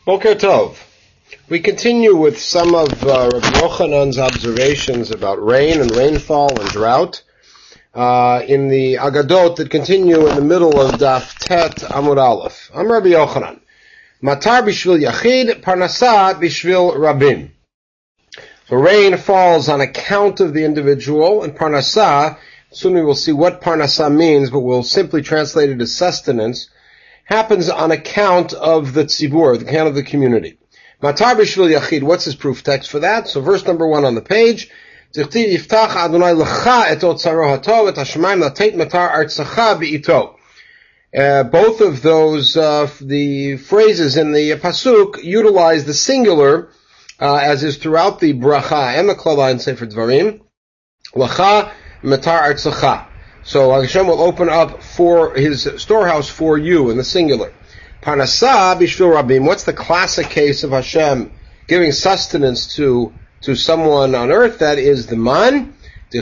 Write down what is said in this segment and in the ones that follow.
Boker Tov. We continue with some of Rabbi Yochanan's observations about rain and rainfall and drought in the Agadot that continue in the middle of Daf Tet Amud Aleph. I'm Rabbi Yochanan. Matar bishvil yachid, parnasa bishvil rabim. So rain falls on account of the individual, and parnasa, soon we will see what parnasa means, but we'll simply translate it as sustenance, happens on account of the tzibur, the account of the community. Matar b'shvil yachid, what's his proof text for that? So verse number 1 on the page, Tichtiv yiftach Adonai lecha et otzaro hatov et hashemayim latet matar artzacha be'ito. Both of those, the phrases in the pasuk utilize the singular, as is throughout the bracha and the klala in Sefer Dvarim, lecha matar artzacha. So Hashem will open up for his storehouse for you in the singular. Parnasa bishvil rabim. What's the classic case of Hashem giving sustenance to someone on earth? That is the man.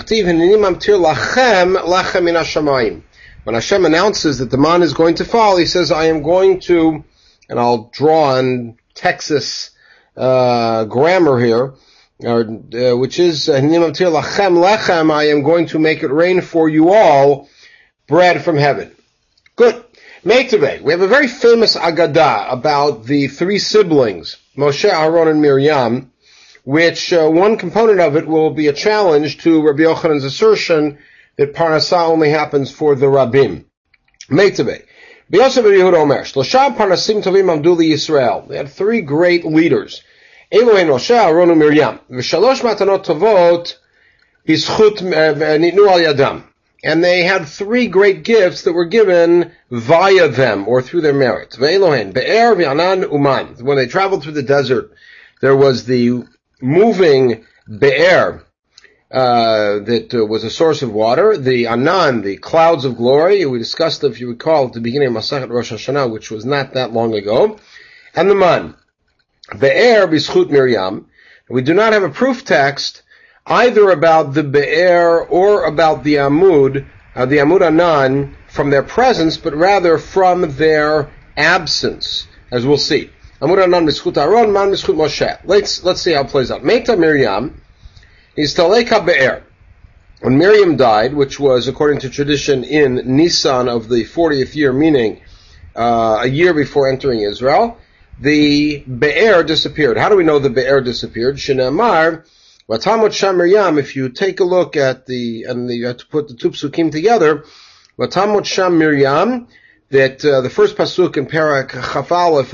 When Hashem announces that the man is going to fall, he says, I am going to, and I'll draw on Texas grammar here, which is, I am going to make it rain for you all, bread from heaven. Good. Meitaveh, we have a very famous Agadah about the three siblings, Moshe, Aaron, and Miriam, which one component of it will be a challenge to Rabbi Yochanan's assertion that Parnasah only happens for the Rabbim. Meitaveh. B'Yosef Yehuda Omer, Shlosha Parnasim Tovim Amdu Yisrael. They had three great leaders. Elohim Moshe, Aaron, and Miriam. V'shalosh matanot tovot b'zchut nitnu al yadam. And they had three great gifts that were given via them, or through their merit. Ve'elohim, be'er, v'anan, uman. When they traveled through the desert, there was the moving be'er, that was a source of water, the anan, the clouds of glory. We discussed, if you recall, at the beginning of Masachet Rosh Hashanah, which was not that long ago, and the man. Be'er b'zchut Miriam. We do not have a proof text either about the be'er or about the amud anan from their presence, but rather from their absence, as we'll see. Amud anan b'zchut Aaron, man b'zchut Moshe. Let's see how it plays out. Meita Miriam is taleka be'er. When Miriam died, which was, according to tradition, in Nisan of the 40th year, meaning a year before entering Israel, the be'er disappeared. How do we know the be'er disappeared? Shinamar, Vatamot Sham Miriam, if you take a look at you have to put the two psukim together, Vatamot Sham Miriam, that the first pasuk in Parak Chaf Aleph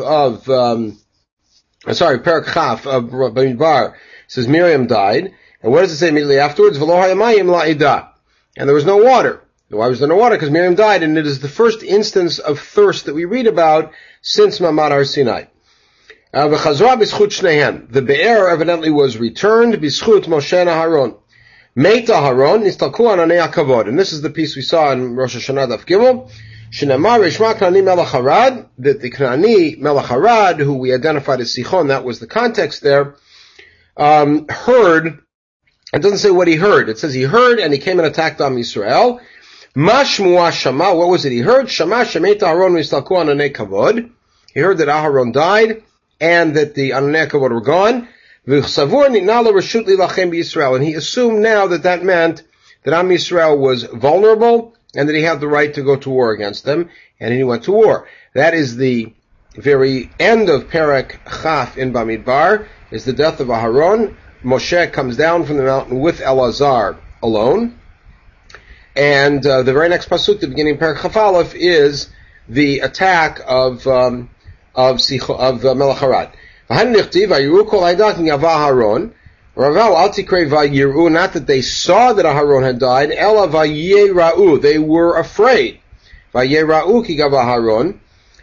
Parak Chaf of Bamidbar says Miriam died. And what does it say immediately afterwards? V'lo hayamayim la'ida. And there was no water. Why was there no water? Because Miriam died, and it is the first instance of thirst that we read about since Mamad Har Sinai. V'chazra b'schut shnehem. The be'er evidently was returned b'schut Moshe and Aaron. Meita Aaron nistalku ananei hakavod. And this is the piece we saw in Rosh Hashanah Daf Gimel. Shenamar Rishma Knani Melech Harad, that the Knani Melech Harad, who we identified as Sichon, that was the context there, heard. It doesn't say what he heard. It says he heard and he came and attacked Am Yisrael. Mashmua Shama, what was it he heard? Shama Shemeita Aaron nistalku ananei kavod. He heard that Aharon died and that the ananei kavod were gone. V'chsavur nitna lo reshut lilachem b'Yisrael. And he assumed now that meant that Am Yisrael was vulnerable and that he had the right to go to war against them, and he went to war. That is the very end of Parak Chaf in Bamidbar, is the death of Aharon. Moshe comes down from the mountain with Elazar alone. And the very next pasuk, the beginning of Parak Chaf Aleph, is the attack of Melech Harad. Not that they saw that Aharon had died, Ela vayera'u, they were afraid. Vayera'u ki gav Aharon.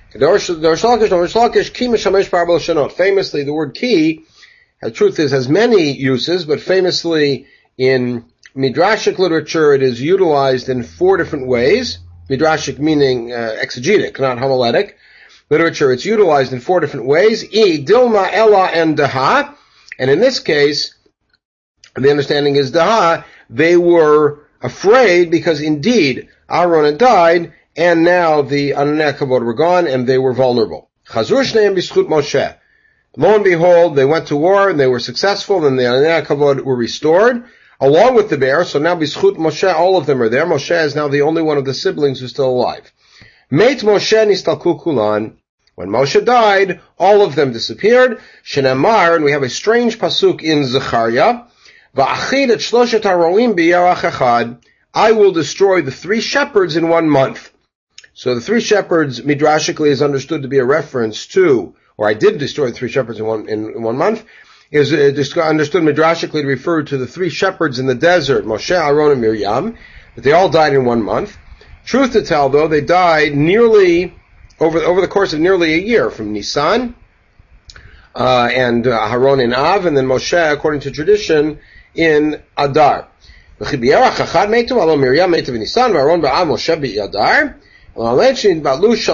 Famously, the word ki, the truth is, has many uses, but famously in Midrashic literature, it is utilized in 4 different ways. Midrashic meaning exegetic, not homiletic. Literature, it's utilized in 4 different ways. Dilma, Ella, and Daha. And in this case, the understanding is Daha, they were afraid because indeed Aaron had died, and now the Ananei Kavod were gone, and they were vulnerable. Chazur shneim b'schut Moshe. Lo and behold, they went to war and they were successful, and the Anei HaKavod were restored, along with the bear. So now B'schut Moshe, all of them are there. Moshe is now the only one of the siblings who's still alive. Meit Moshe nistalku kulan. When Moshe died, all of them disappeared. Shenemar, and we have a strange pasuk in Zechariah. Va'achid et shloshet haroim b'yarach echad. I will destroy the 3 shepherds in 1 month. So the 3 shepherds, midrashically, is understood to be a reference to, or I did destroy the 3 shepherds in one month, is understood midrashically to refer to the 3 shepherds in the desert, Moshe, Aaron, and Miriam, that they all died in 1 month. Truth to tell, though, they died nearly, over the course of nearly a year, from Nisan, and Aaron in Av, and then Moshe, according to tradition, in Adar. Miriam made to Nisan, Aaron ba'av, Moshe b'Adar. So what is the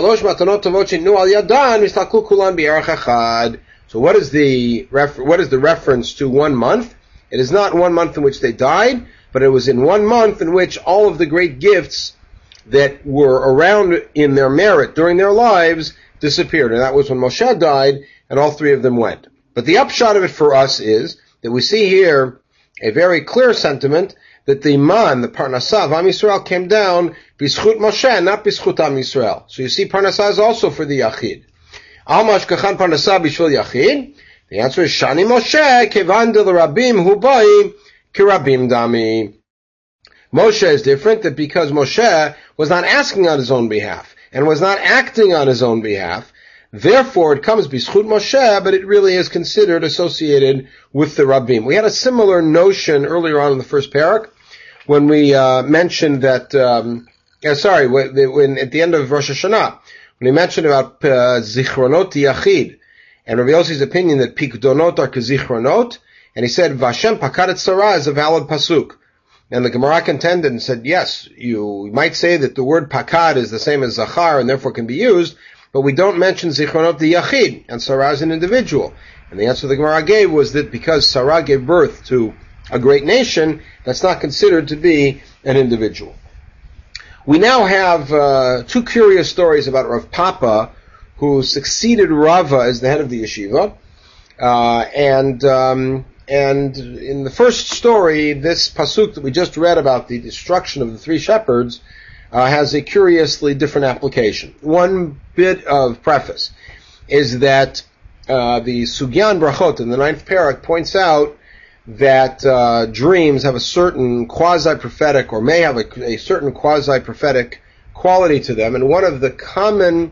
reference to 1 month? It is not 1 month in which they died, but it was in 1 month in which all of the great gifts that were around in their merit during their lives disappeared. And that was when Moshe died, and all 3 of them went. But the upshot of it for us is that we see here a very clear sentiment that the man, the Parnassah of Am Yisrael, came down b'schut Moshe, not b'schut Am Yisrael. So you see, Parnassah is also for the Yachid. Al mashkachan Parnassah b'shvil Yachid. The answer is Shani Moshe kevan de l'rabim hu boi kirabim dami. Moshe is different, that because Moshe was not asking on his own behalf and was not acting on his own behalf, therefore it comes b'schut Moshe, but it really is considered associated with the Rabbim. We had a similar notion earlier on in the first parak, when we mentioned that, when at the end of Rosh Hashanah, when he mentioned about Zichronot Yachid, and Rabbi Yossi's opinion that Pikdonot are Kezichronot, and he said, Vashem Pakadet Sarah is a valid pasuk. And the Gemara contended and said, yes, you might say that the word Pakad is the same as Zachar, and therefore can be used, but we don't mention Zichronot the Yachid, and Sarah is an individual. And the answer the Gemara gave was that because Sarah gave birth to a great nation, that's not considered to be an individual. We now have 2 curious stories about Rav Papa, who succeeded Rava as the head of the yeshiva. And in the first story, this pasuk that we just read about the destruction of the 3 shepherds has a curiously different application. One bit of preface is that the Sugyan Brachot in the 9th parak points out that dreams have a certain quasi-prophetic, or may have a certain quasi-prophetic quality to them, and one of the common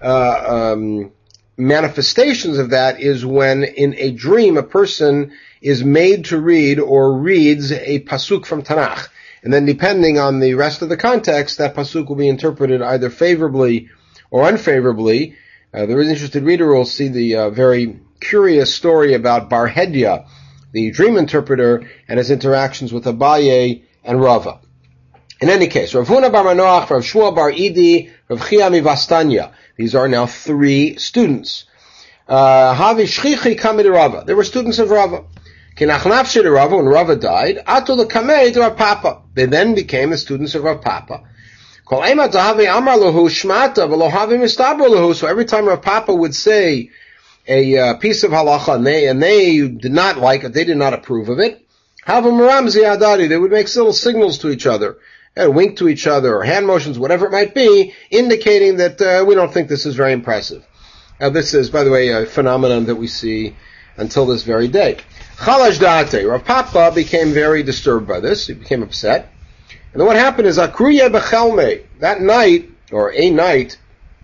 manifestations of that is when in a dream a person is made to read or reads a pasuk from Tanakh. And then depending on the rest of the context, that pasuk will be interpreted either favorably or unfavorably. The interested reader will see the very curious story about Bar Hedya, the dream interpreter, and his interactions with Abaye and Rava. In any case, Rav Huna bar Manoach, Rav Shmuel bar Idi, Rav Chia mivastanya. These are now 3 students. Havi Shchichi kamid Rava. They were students of Rava. Kinachnafshi to Rava, when Rava died, Atu l'kamei to Rav Papa. They then became the students of Rav Papa. Kol ema tahavi amar lahu shmata v'lo havi mistabro lahu. So every time Rav Papa would say a piece of halacha, and they did not like it, they did not approve of it, Havim ramzi adari, they would make little signals to each other, and wink to each other, or hand motions, whatever it might be, indicating that we don't think this is very impressive. This is, by the way, a phenomenon that we see until this very day. Chalash da'ate, Rav Papa became very disturbed by this. He became upset. And then what happened is, Akruye b'chelme, that night, or a night,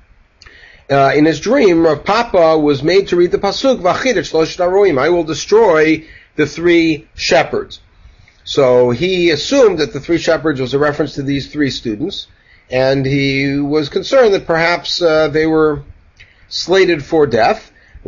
in his dream, Rav Papa was made to read the pasuk, V'achid et shlosh haroim, I will destroy the 3 shepherds. So he assumed that the 3 shepherds was a reference to these 3 students, and he was concerned that perhaps they were slated for death.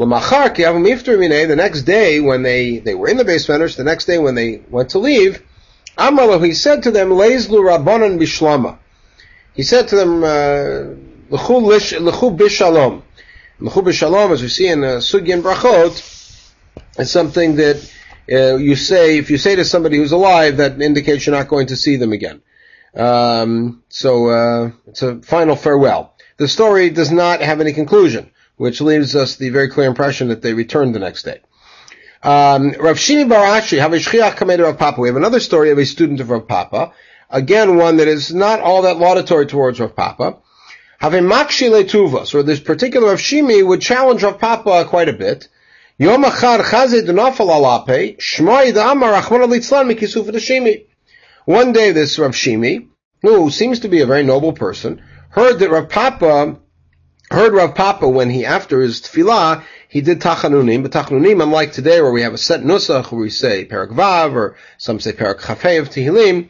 The next day, when they were in the Beis Medrash, the next day when they went to leave, Amalahu, he said to them, Leizlu Rabbanan Bishlama. He said to them, L'chu Bishalom. L'chu Bishalom, as we see in Sugyan Brachot, is something that you say, if you say to somebody who's alive, that indicates you're not going to see them again. So it's a final farewell. The story does not have any conclusion. which leaves us the very clear impression that they returned the next day. Rav Shimi bar Ashi, Havishchiach Kamed Rav Papa. We have another story of a student of Rav Papa. Again, one that is not all that laudatory towards Rav Papa. Have a makshi letuva. So this particular Rav Shimi would challenge Rav Papa quite a bit. Yom achad chazid nafal alape, shmai da'amar Rachmana litzlan mikisuf d'shimi. One day this Rav Shimi, who seems to be a very noble person, heard Rav Papa when he, after his tefillah, he did tachanunim, but tachanunim, unlike today where we have a set nusach where we say Perak Vav, or some say Perak Chafei of Tehillim,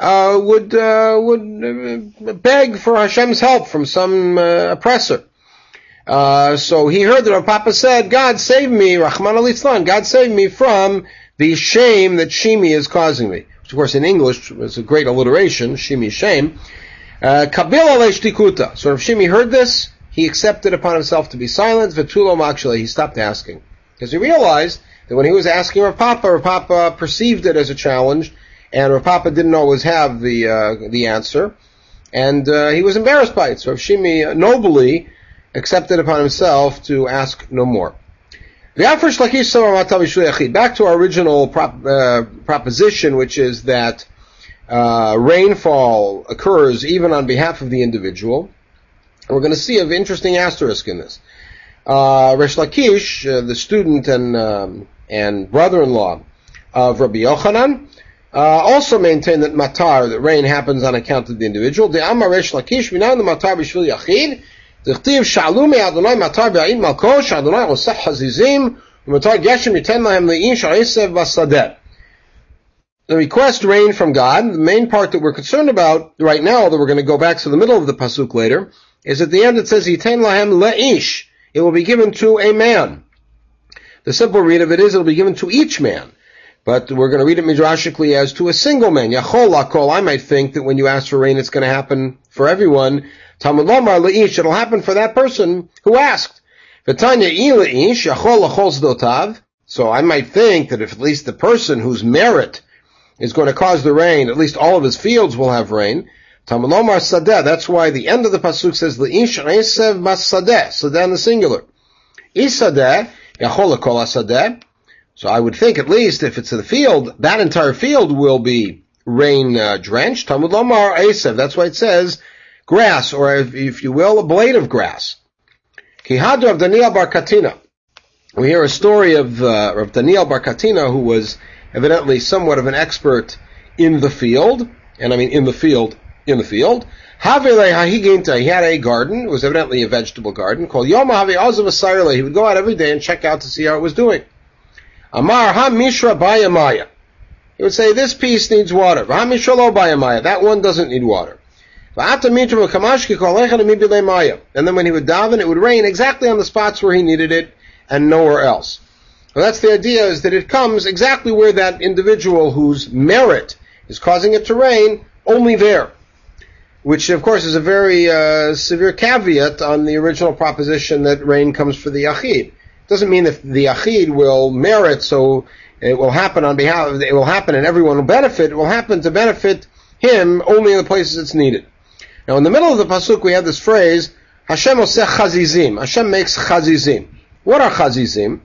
would beg for Hashem's help from some oppressor. So he heard that Rav Papa said, God save me, Rachmana litzlan, God save me from the shame that Shimi is causing me. Which of course in English is a great alliteration, Shimi, shame. Kabil alei shtikuta. So Rav Shimi heard this, he accepted upon himself to be silent, Vetulo makshele, he stopped asking. Because he realized that when he was asking Rav Papa perceived it as a challenge, and Rav Papa didn't always have the answer, and he was embarrassed by it. So Rav Shimi nobly accepted upon himself to ask no more. Back to our original proposition, which is that rainfall occurs even on behalf of the individual. We're going to see an interesting asterisk in this. Resh Lakish, the student and brother-in-law of Rabbi Yochanan, also maintained that matar, that rain happens on account of the individual. The Amar Resh Lakish, minan the matar b'shvil yachid, d'chtiv sha'alu me'adonai matar b'a'id malko, sha'adonai osech hazizim, u'matar geshem yiten lahem le'in sha'esev v'sadeh. The request rain from God, the main part that we're concerned about right now, although we're going to go back to the middle of the pasuk later, is at the end it says, Yiten lahem le'ish. It will be given to a man. The simple read of it is, it will be given to each man. But we're going to read it midrashically as to a single man. Yachol lakol, I might think that when you ask for rain, it's going to happen for everyone. Talmud lomar le'ish, it'll happen for that person who asked. V'tanya I le'ish, yachol lachol zdotav. So I might think that if at least the person whose merit is going to cause the rain, at least all of his fields will have rain. Talmud lomar sadeh, that's why the end of the pasuk says, le'ish esev mas sadeh, sadeh in the singular. Isadeh, yachol lakol asadeh. So I would think at least if it's in the field, that entire field will be rain drenched. Talmud lomar esev, that's why it says grass, or if you will, a blade of grass. Kihadu of Daniel bar Katina. We hear a story of Daniel bar Katina, who was evidently somewhat of an expert in the field, and I mean in the field. Havele hahiginta, he had a garden, it was evidently a vegetable garden, called Yoma Have Ozav Asayerle. He would go out every day and check out to see how it was doing. Amar ha mishra bayamaya. He would say, this piece needs water. Ha mishra lo bayamaya. That one doesn't need water. And then when he would daven, it would rain exactly on the spots where he needed it and nowhere else. Well, that's the idea, is that it comes exactly where that individual whose merit is causing it to rain, only there. Which, of course, is a very severe caveat on the original proposition that rain comes for the Yachid. Doesn't mean that the Yachid will merit, so it will happen and everyone will benefit. It will happen to benefit him only in the places it's needed. Now, in the middle of the pasuk, we have this phrase, Hashem oseh chazizim. Hashem makes chazizim. What are chazizim?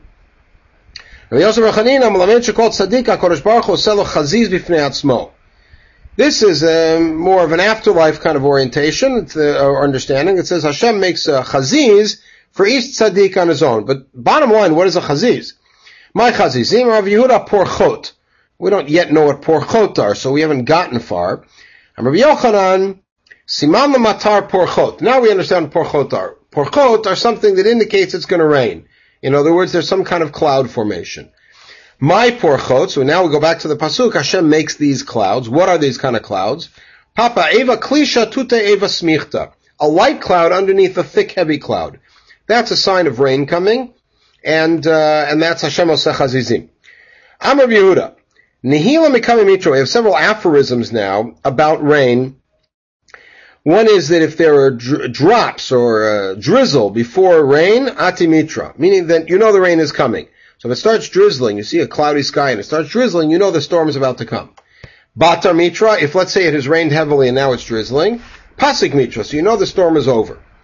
This is more of an afterlife kind of orientation, or understanding. It says Hashem makes a chaziz for each tzaddik on his own. But bottom line, what is a chaziz? My chazizim are Yehuda porchot. We don't yet know what porchot are, so we haven't gotten far. And Rabbi Yochanan, siman matar porchot. Now we understand what porchot are. Porchot are something that indicates it's going to rain. In other words, there's some kind of cloud formation. My porchot, so now we go back to the pasuk, Hashem makes these clouds. What are these kind of clouds? Papa eva klisha tute eva smichta. A light cloud underneath a thick, heavy cloud. That's a sign of rain coming, and that's Hashem oseh chazizim. Amar Yehuda. Nihila mikami mitra. We have several aphorisms now about rain. One is that if there are drops or drizzle before rain, ati mitra, meaning that you know the rain is coming. So if it starts drizzling, you see a cloudy sky and it starts drizzling, you know the storm is about to come. Batar mitra, if let's say it has rained heavily and now it's drizzling, pasik mitra, so you know the storm is over.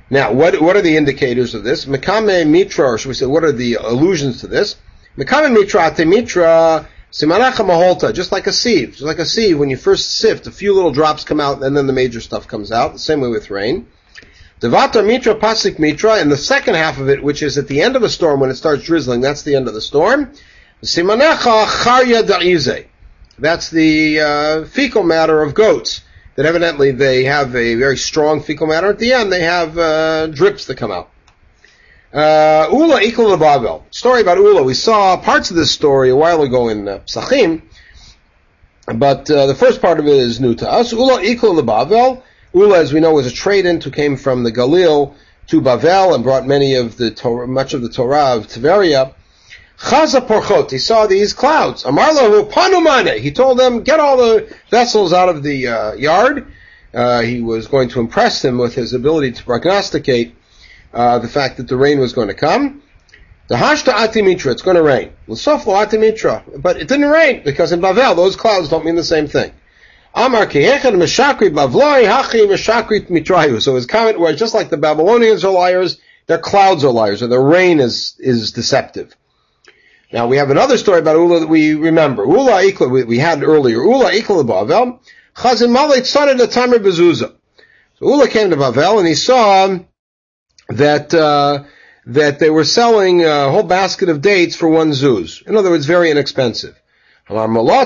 Now, what are the indicators of this? Mekame mitra, or should we say, what are the allusions to this? Mekame mitra ate mitra simanacha maholta, just like a sieve. Just like a sieve, when you first sift, a few little drops come out, and then the major stuff comes out. The same way with rain. Devata mitra pasik mitra, and the second half of it, which is at the end of a storm, when it starts drizzling, that's the end of the storm. Simanacha charya da'ize. That's the fecal matter of goats. That evidently they have a very strong fecal matter. At the end, they have drips that come out. Ula equal to Bavel. Story about Ula. We saw parts of this story a while ago in Psachim, but the first part of it is new to us. Ula equal to Bavel. Ula, as we know, was a trade-in who came from the Galil to Bavel and brought much of the Torah of Tiberia. Chaza porchot, he saw these clouds. Amar lahu panumane. He told them, get all the vessels out of the yard. He was going to impress them with his ability to prognosticate the fact that the rain was going to come. The hashta atimitra, it's going to rain. L'sof lo atimitra, but it didn't rain because in Bavel those clouds don't mean the same thing. Amar kehechad meshakrit bavloi hachi meshakrit mitrayu. So his comment was, just like the Babylonians are liars, their clouds are liars, or the rain is deceptive. Now we have another story about Ula that we remember. Ula ikla, we had earlier. Ula ikla Bavel. Chazin Malet son of the Tamer Bezuza. So Ula came to Bavel and he saw that they were selling a whole basket of dates for one zuz. In other words, very inexpensive. You can buy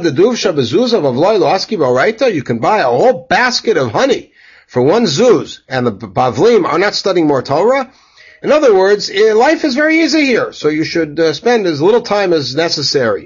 a whole basket of honey for one zuz, and the Bavlim are not studying more Torah. In other words, life is very easy here, so you should spend as little time as necessary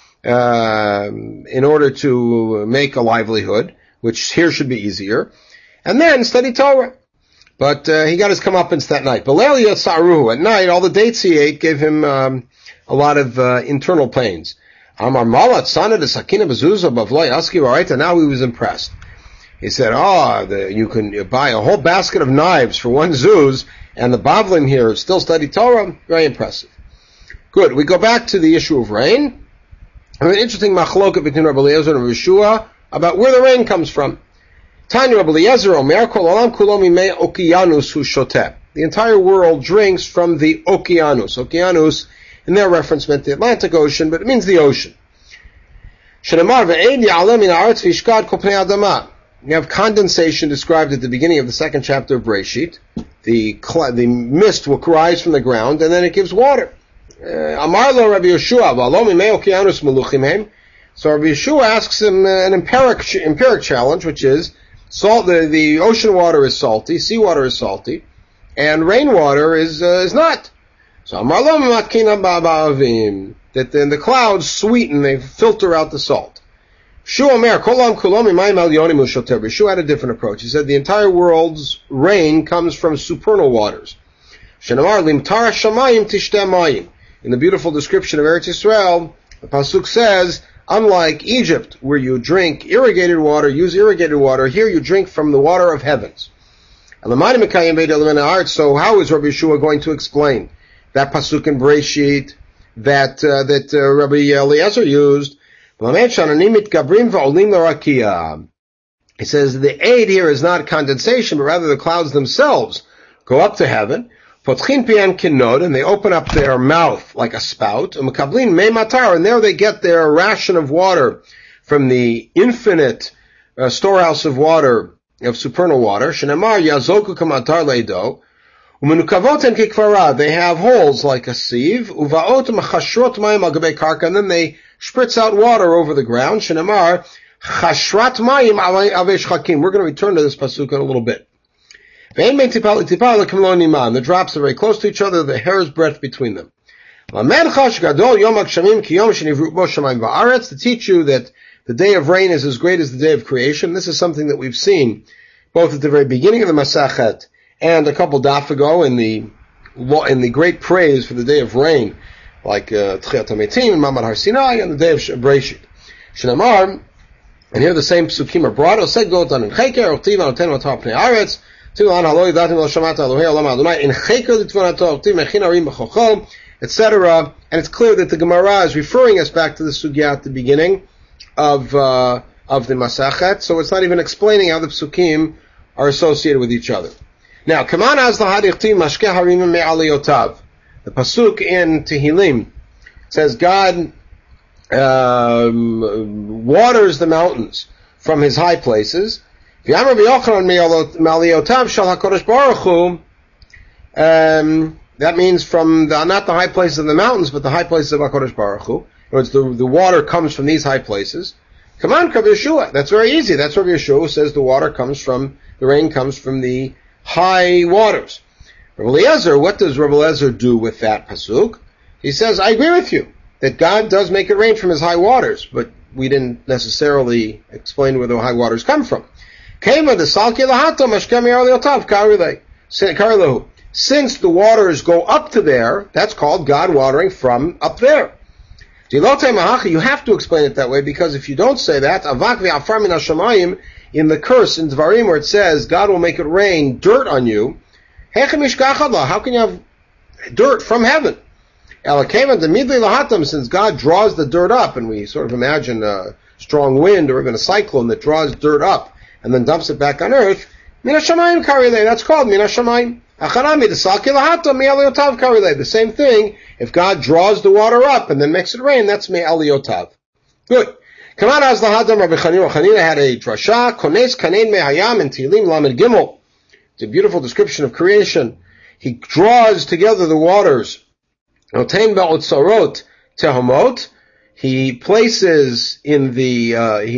in order to make a livelihood, which here should be easier, and then study Torah. But he got his comeuppance that night. At night, all the dates he ate gave him a lot of internal pains. Amar Malat Sana de Sakina Bezuza Bavloi Aski Varaita. Now he was impressed. He said, you can buy a whole basket of knives for one zuz, and the Bavlim here still study Torah. Very impressive. Good. We go back to the issue of rain. I have an interesting machloket between Rabbi Eliezer and Rabbi Yeshua about where the rain comes from. Tanya Rabbi Eliezer Omer Kol Olam Kulo Mimei Okeanus Hu Shoteh. The entire world drinks from the Okeanus. Okeanus, in their reference, meant the Atlantic Ocean, but it means the ocean. Shenemar ve'ed ya'aleh min ha'aretz v'yishkad kol pnei adama. You have condensation described at the beginning of the second chapter of Breshit. The mist will rise from the ground, and then it gives water. Amar lo Rabbi Yeshua, v'alo mimei okeanus meluchim hem. So Rabbi Yeshua asks him an empiric challenge, which is, salt. The ocean water is salty, seawater is salty, and rainwater is not. So Amar lo mimatkina ba'avim, that then the clouds sweeten, they filter out the salt. Yeshua had a different approach. He said the entire world's rain comes from supernal waters. In the beautiful description of Eretz Yisrael, the pasuk says, unlike Egypt, where you drink irrigated water, use irrigated water, here you drink from the water of heavens. So how is Rabbi Yeshua going to explain that pasuk in Breshit that Rabbi Eliezer used? He says the aid here is not condensation, but rather the clouds themselves go up to heaven, and they open up their mouth like a spout, and there they get their ration of water from the infinite storehouse of water, of supernal water. They have holes like a sieve, and then they spritz out water over the ground. Shenamar, chashrat mayim avesh chakim. We're going to return to this pasuk in a little bit. The drops are very close to each other, the hair's breadth between them. To teach you that the day of rain is as great as the day of creation. This is something that we've seen both at the very beginning of the Masachet and a couple daf ago in the great praise for the day of rain, like Tchiat HaMetim and Mamad Har Sinai and the day of Breshit. Shenamar, and here the same psukim are brought. Oseg Gotan in Cheker, Otiv Anoten Otah Pnei Aretz, Tilan Halo Yidatim Lo Shamata Elohei Olam Adonai, in Cheker L'Tvonato, Otiv Mechin Arim B'Chochom, etc. And it's clear that the Gemara is referring us back to the sugya at the beginning of the Masachet, so it's not even explaining how the psukim are associated with each other. Now, Kaman az lahadichti mashke harimim me'aliyotav. The pasuk in Tehillim says God waters the mountains from his high places. V'yamar v'yochanan me'aliyotav shal HaKadosh Baruch Hu. That means from not the high places of the mountains, but the high places of HaKadosh Baruch Hu. In other words, the water comes from these high places. Come on, Rabbi Yeshua. That's very easy. That's Rabbi Yeshua who says the rain comes from the high waters. Rabbi Eliezer, what does Rabbi Eliezer do with that pasuk? He says, I agree with you that God does make it rain from his high waters, but we didn't necessarily explain where the high waters come from. Since the waters go up to there, that's called God watering from up there. You have to explain it that way, because if you don't say that, in the curse in Dvarim where it says God will make it rain dirt on you, how can you have dirt from heaven? Since God draws the dirt up, and we sort of imagine a strong wind or even a cyclone that draws dirt up and then dumps it back on earth, that's called Min HaShamayim. The same thing, if God draws the water up and then makes it rain, that's Me'aliyotav. Good. Hanina had a drasha, Kones Kanein Mehayam in Tehillim Lamed Gimel. It's a beautiful description of creation. He draws together the waters. Notein Ba'otzarot Tehomot. He places in the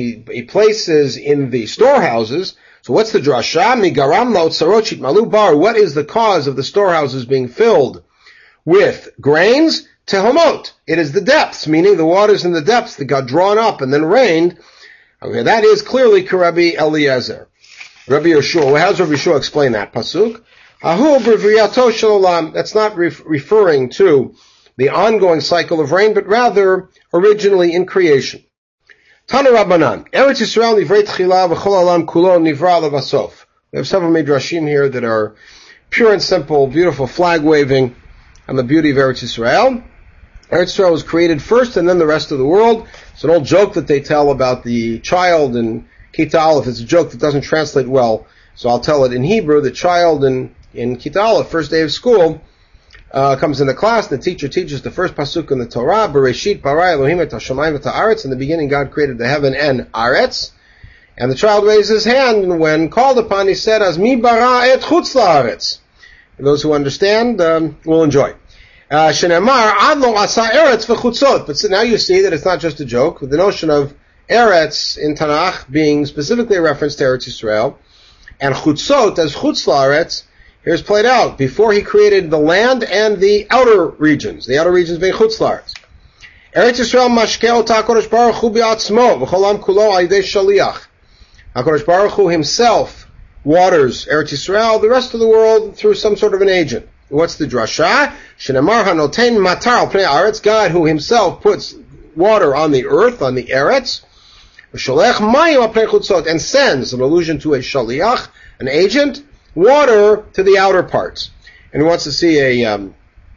storehouses. So what's the drasha? Migaram La'otzarot Shitmalu Bar. What is the cause of the storehouses being filled with grains? Tehomot. It is the depths, meaning the waters in the depths that got drawn up and then rained. Okay, that is clearly Rabbi Eliezer. Rabbi Yeshua. How does Rabbi Yeshua explain that pasuk? Ahu b'vriyato shel olam. That's not referring to the ongoing cycle of rain, but rather originally in creation. Tana Rabbanan. Eretz Yisrael nivrei tchila v'chol olam kulo nivra levasof. We have several midrashim here that are pure and simple, beautiful flag waving on the beauty of Eretz Yisrael. Eretz Yisrael was created first and then the rest of the world. It's an old joke that they tell about the child in Kita Aleph. It's a joke that doesn't translate well, so I'll tell it in Hebrew. The child in Kita Aleph, first day of school, comes into class, and the teacher teaches the first pasuk in the Torah, Bereshit bara Elohim et hashamayim et haaretz. In the beginning, God created the heaven and aretz. And the child raised his hand, and when called upon, he said, Az mi bara et chutz la'aretz. Those who understand will enjoy. Shenemar ad lo asa eretz v'chutzot. But now you see that it's not just a joke. The notion of eretz in Tanakh being specifically a reference to Eretz Yisrael, and chutzot as chutz la'aretz, here's played out before he created the land and the outer regions being chutz la'aretz. Eretz Yisrael mashkeh ota HaKadosh Baruch Hu bi'atzmo v'cholam kulo al-yedei shaliach. HaKadosh Baruch Hu himself waters Eretz Yisrael, the rest of the world through some sort of an agent. What's the drasha? Shenemar hanotein matar al pnei haaretz. God who himself puts water on the earth, on the eretz, v'sholech mayim al pnei chutzot, and sends, an allusion to a shaliach, an agent, water to the outer parts. And he wants to see a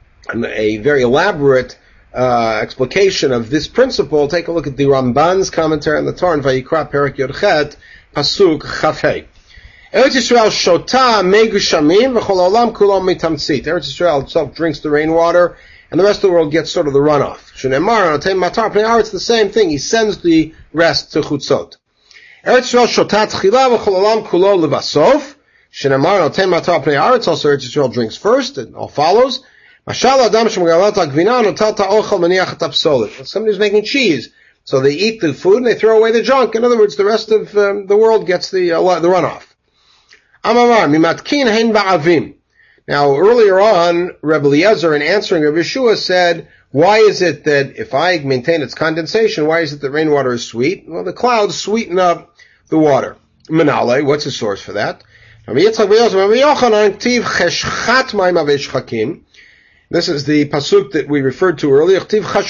very elaborate explication of this principle. Take a look at the Ramban's commentary on the Torah in Vayikra Perek Yodchet Pasuk Chafei. Eretz Yisrael shota megushamim v'chol olam kulo mitamtzit. Eretz Yisrael itself drinks the rainwater, and the rest of the world gets sort of the runoff. Shenemar anotem matar pnei haaretz. It's the same thing. He sends the rest to chutzot. Eretz Yisrael shota tchila v'chol olam kulo levasof. Shenemar anotem matar pnei haaretz. Also, Eretz Yisrael drinks first, and all follows. Mashal adam shemgalat ha'gvina notal ta'ochel maniach et ha'psolet. Somebody's making cheese, so they eat the food and they throw away the junk. In other words, the rest of the world gets the runoff. Amamar mimatkin hein ba'avim. Now, earlier on, Rebbe Eliezer, in answering Rebbe Yeshua, said, why is it that if I maintain its condensation, why is it that rainwater is sweet? Well, the clouds sweeten up the water. Menale, what's the source for that? This is the pasuk that we referred to earlier.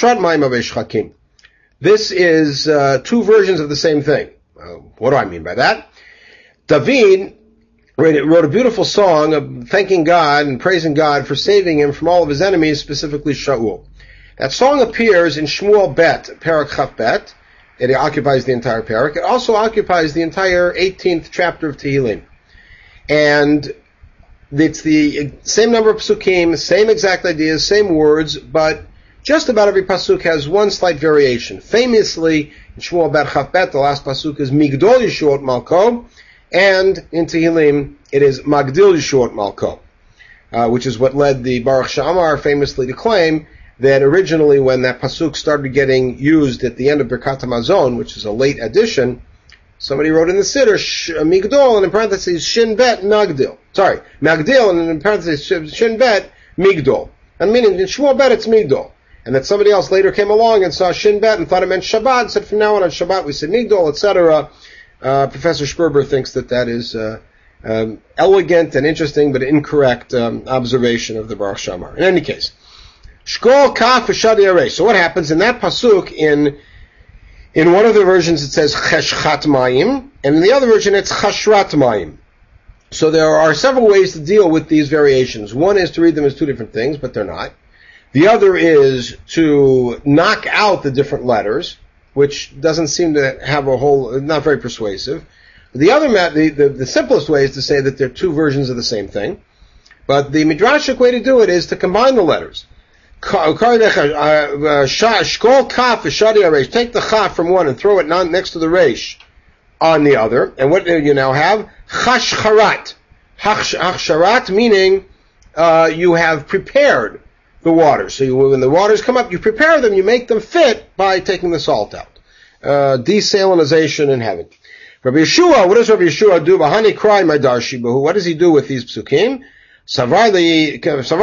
This is two versions of the same thing. What do I mean by that? David wrote a beautiful song of thanking God and praising God for saving him from all of his enemies, specifically Shaul. That song appears in Shmuel Bet, Perek Chaf Bet. It occupies the entire Perek. It also occupies the entire 18th chapter of Tehillim. And it's the same number of psukim, same exact ideas, same words, but just about every pasuk has one slight variation. Famously, in Shmuel Bet Chaf the last pasuk is Migdol Yeshuot Malko, and in Tehillim it is Magdil Yeshuot Malko, which is what led the Baruch She'amar famously to claim that originally when that pasuk started getting used at the end of Birkat HaMazon, which is a late addition, somebody wrote in the Siddur, Migdol, and in parentheses, Shin Bet Magdil. Sorry, Magdil, and in parentheses, Shin Bet Migdol. And meaning, in Shmuel Bet, it's Migdol. And that somebody else later came along and saw Shin Bet and thought it meant Shabbat, said from now on Shabbat we say Migdol, etc. Professor Sperber thinks that is elegant and interesting, but incorrect observation of the Baruch She'amar. In any case, Shkol Kaf V'Shadi Aresh. So what happens in that pasuk, in one of the versions it says Cheshchat Mayim, and in the other version it's Chashrat Mayim. So there are several ways to deal with these variations. One is to read them as two different things, but they're not. The other is to knock out the different letters, which doesn't seem to have not very persuasive. The other, the simplest way is to say that they're two versions of the same thing. But the midrashic way to do it is to combine the letters. Shkol Kaf V'Shadi Aresh. Take the Chaf from one and throw it next to the Resh on the other. And what do you now have? Chashcharat. Chashcharat meaning you have prepared the water. So when the waters come up, you prepare them, you make them fit by taking the salt out. Desalinization in heaven. Rabbi Yeshua, what does Rabbi Yeshua do? Bahani cry my darshi bahu. What does he do with these psukim? He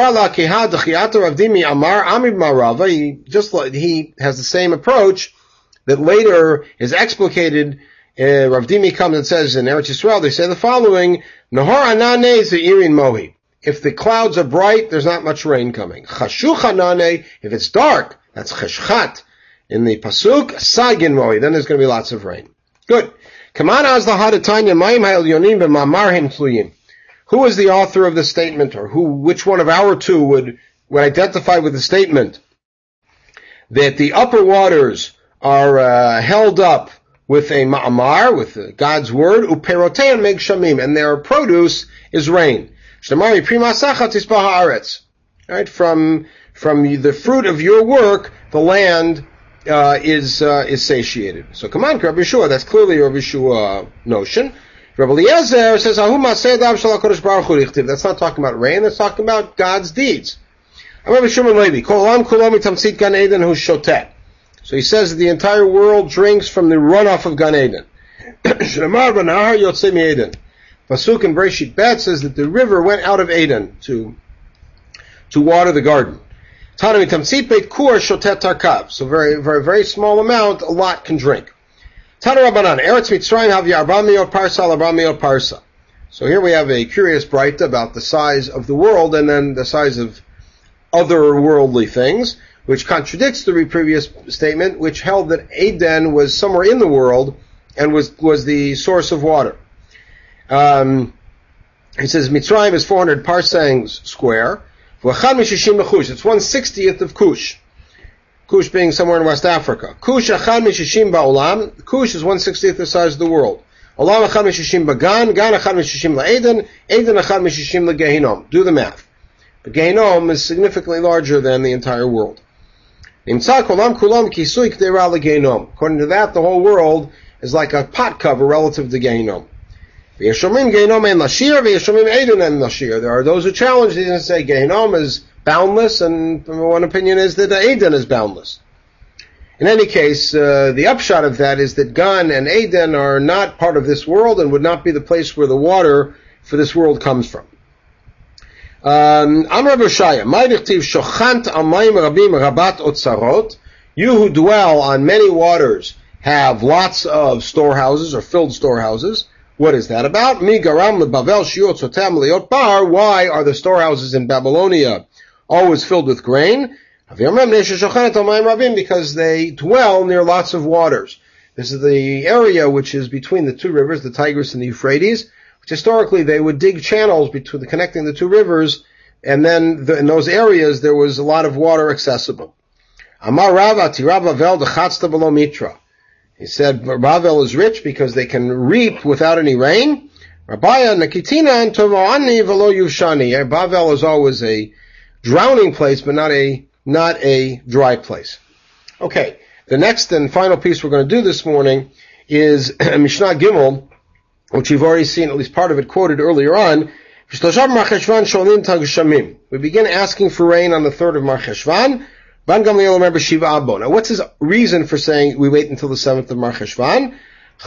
has the same approach that later is explicated. Rav Dimi comes and says in Eretz Yisrael, they say the following: Nahor anane ze'irin mohi. If the clouds are bright, there's not much rain coming. Chashuch anane, if it's dark, that's cheshchat. In the pasuk, sagin mohi, then there's going to be lots of rain. Good. Kaman az lahadatanya mayim ha'elyonim v'mamarhim tluyim. Who is the author of the statement, or which one of our two would identify with the statement that the upper waters are held up with a ma'amar, with God's word, uperotein meg shamim, and their produce is rain. Shtamari primasachat tisbah haaretz. Right, from the fruit of your work, the land is satiated. So come on, Rabbi Yeshua, that's clearly a Rabbi Yeshua notion. Rabbi Eliezer says, that's not talking about rain, that's talking about God's deeds. Rabbi Shimon Levi, so he says that the entire world drinks from the runoff of Gan Eden. Pasuk in Breshit Bet says that the river went out of Eden to water the garden. So very, very, very small amount, a lot can drink. So here we have a curious braita about the size of the world and then the size of other worldly things, which contradicts the previous statement, which held that Eden was somewhere in the world and was the source of water. He says Mitzrayim is 400 parsangs square. It's 1/60th of Kush. Kush being somewhere in West Africa. Kush achad mishishim ba'olam. Kush is 1/60th the size of the world. Olam achad mishishim ba'gan. Gan achad mishishim la'eden. Eden achad mishishim la'gehinom. Do the math. But Gehinom is significantly larger than the entire world. Nimtzak olam kulam kisui k'deira la'gehinom. According to that, the whole world is like a pot cover relative to Gehinom. V'yeshomim Gehinom en lashir. V'yeshomim Eden en lashir. There are those who challenge these and say Gehinom is boundless, and one opinion is that Eden is boundless. In any case, the upshot of that is that Gan and Eden are not part of this world and would not be the place where the water for this world comes from. Amar B'Shaya, my dichtiv shochant amayim rabim rabat otzarot. You who dwell on many waters have lots of storehouses or filled storehouses. What is that about? Mi garam lebavel shiot sotam leot bar. Why are the storehouses in Babylonia always filled with grain? Because they dwell near lots of waters. This is the area which is between the two rivers, the Tigris and the Euphrates, which historically they would dig channels connecting the two rivers, and then in those areas there was a lot of water accessible. Amar Rava Tirabavel dechatzta below mitra. He said Bavel is rich because they can reap without any rain. Rabaya Nakitina and Tovoani Velo Yushani. Bavel is always a drowning place, but not a dry place. Okay, the next and final piece we're going to do this morning is Mishnah Gimel, which we've already seen at least part of it quoted earlier on. We begin asking for rain on the 3rd of Mar Cheshvan. Ban Gamliel remember Shiva Abo. Now, what's his reason for saying we wait until the 7th of Mar Cheshvan?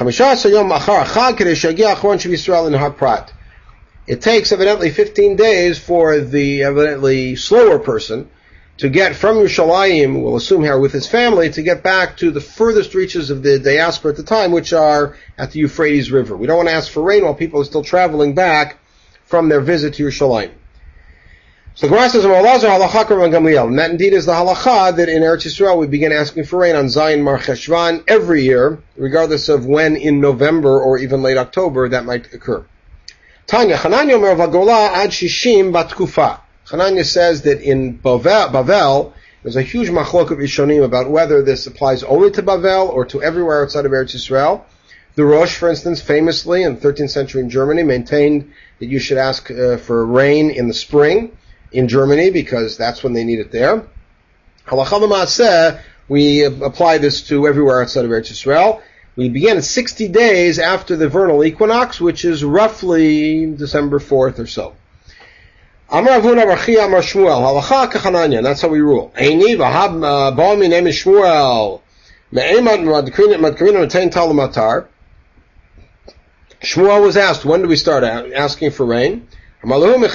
It takes evidently 15 days for the evidently slower person to get from Yerushalayim, we'll assume here with his family, to get back to the furthest reaches of the diaspora at the time, which are at the Euphrates River. We don't want to ask for rain while people are still traveling back from their visit to Yerushalayim. So the Gemara says, and that indeed is the halacha that in Eretz Yisrael we begin asking for rain on Zayin Mar Cheshvan every year, regardless of when in November or even late October that might occur. Tanya, Chananya Omer Vagola ad Shishim Batkufa. Chananya says that in Bavel, there's a huge machlok of Rishonim about whether this applies only to Bavel or to everywhere outside of Eretz Yisrael. The Rosh, for instance, famously in the 13th century in Germany, maintained that you should ask for rain in the spring in Germany because that's when they need it there. Halacha l'maaseh, we apply this to everywhere outside of Eretz Yisrael. We begin 60 days after the vernal equinox, which is roughly December 4th or so. Amar Avuna Bar Chia Amar Shmuel, halacha kachananya, that's how we rule. Eini v'hab ba'al minei Shmuel, me'emat madkarina m'tein tal matar. Shmuel was asked, when do we start asking for rain? When they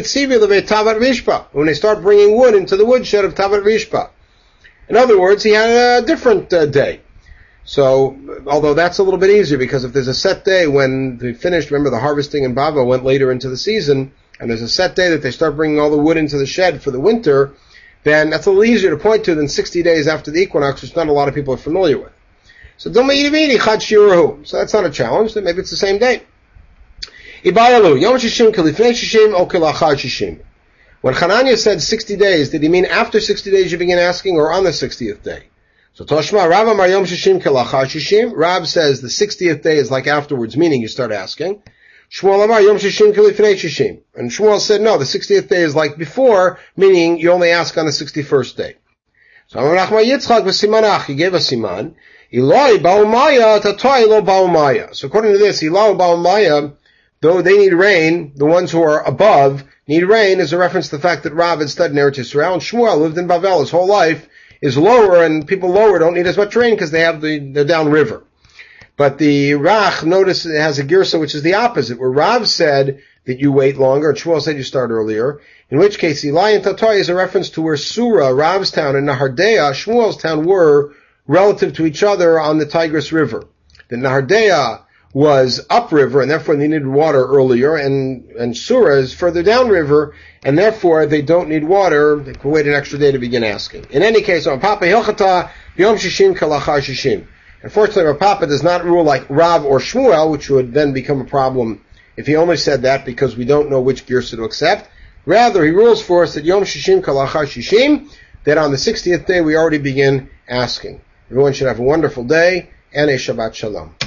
start bringing wood into the woodshed of Tavat Rishpa. In other words, he had a different day. So, although that's a little bit easier, because if there's a set day when they finished, remember the harvesting in Bava went later into the season, and there's a set day that they start bringing all the wood into the shed for the winter, then that's a little easier to point to than 60 days after the equinox, which not a lot of people are familiar with. So that's not a challenge, then maybe it's the same day. When Chananya said 60 days, did he mean after 60 days you begin asking or on the 60th day? So Toshma, Rav Amar Yom Shishim Kelachar Shishim. Rav says the 60th day is like afterwards, meaning you start asking. Shmuel Amar Yom Shishim Kelifnei Shishim. And Shmuel said no, the 60th day is like before, meaning you only ask on the 61st day. So Amar Nachman Yitzchak v'simanach, he gave a siman. Eloi Baumaya Tatoi Lo Baumaya. So according to this, Eloi Baumaya, though they need rain, the ones who are above need rain, is a reference to the fact that Rav had studied in Eretz Yisrael, and Shmuel lived in Bavel his whole life, is lower, and people lower don't need as much rain because they have the downriver. But the Rach, notice it has a girsa which is the opposite, where Rav said that you wait longer, and Shmuel said you start earlier, in which case Eli and Tatoi is a reference to where Surah, Rav's town, and Nahardea, Shmuel's town, were relative to each other on the Tigris River. The Nahardea was upriver, and therefore they needed water earlier, and Surah is further downriver, and therefore they don't need water. They can wait an extra day to begin asking. In any case, on Papa Hilchata, Yom Shishim Kalachar Shishim. Unfortunately, Rav Papa does not rule like Rav or Shmuel, which would then become a problem if he only said that because we don't know which girsa to accept. Rather, he rules for us that Yom Shishim Kalachar Shishim, that on the 60th day we already begin asking. Everyone should have a wonderful day and a Shabbat Shalom.